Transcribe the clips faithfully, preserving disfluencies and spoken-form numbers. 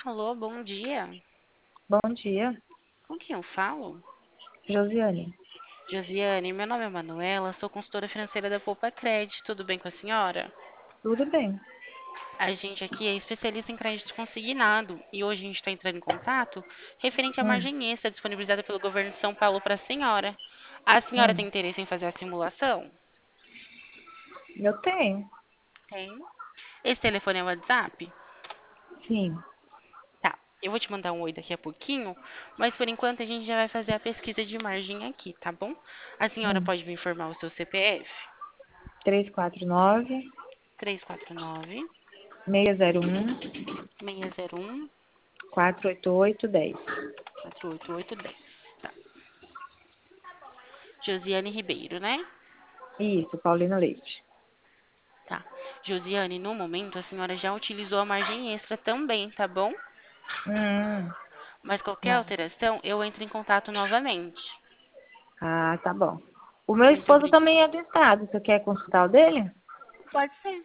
Alô, bom dia. Bom dia, Com quem eu falo? Josiane. Josiane, meu nome é Manuela, sou consultora financeira da Poupa Cred. Tudo bem com a senhora? Tudo bem? A gente aqui é especialista em crédito consignado e hoje a gente está entrando em contato referente à Hum, margem extra disponibilizada pelo governo de São Paulo para a senhora. A senhora tem hum. interesse em fazer a simulação? Eu tenho, Tem. Esse telefone é o WhatsApp? sim. Tá. Eu vou te mandar um oi daqui a pouquinho, mas por enquanto a gente já vai fazer a pesquisa de margem aqui, tá bom? A senhora Hum. pode me informar o seu C P F? três quatro nove, Três quatro nove, seis zero um, seis zero um, quatro oito oito, dez. quatro oito oito um zero. Tá. Josiane Ribeiro, né? Isso, Paulina Leite. Tá. Josiane, no momento a senhora já utilizou a margem extra também, tá bom? Hum, Mas qualquer não. alteração, eu entro em contato novamente. Ah, tá bom. O meu Muito esposo obrigada. também é do estado. Você quer consultar o dele? Pode ser.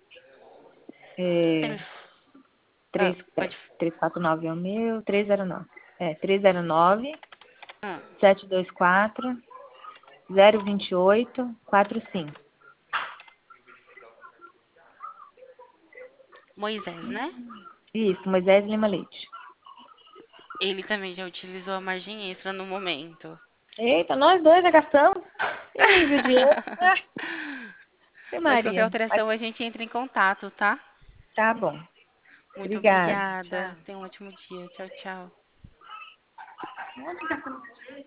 Você me... É, Ah, três, é, pode... três quatro nove é o meu, três zero nove. É, três zero nove, Ah, sete dois quatro, zero dois oito, quatro cinco. Moisés, né? Isso, Moisés Lima Leite. Ele também já utilizou a margem extra no momento. Eita, nós dois já gastamos. Ih, judiou. Ah, Ave Mas qualquer Maria. Mas alteração a gente entra em contato, tá? tá bom. Muito Obrigada. obrigada. Tchau. Tenha um ótimo dia. Tchau, tchau. Onde gastamos?